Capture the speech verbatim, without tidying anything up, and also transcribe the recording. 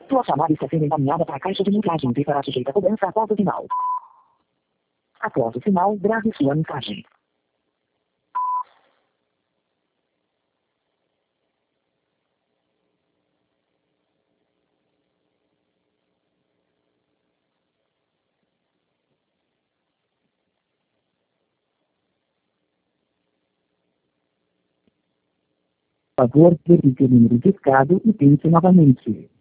Sua chamada está sendo encaminhada para a caixa de mensagens e será sujeita a cobrança após o sinal. Após o sinal, grave sua mensagem. Por favor, verifique o número discado e tente novamente.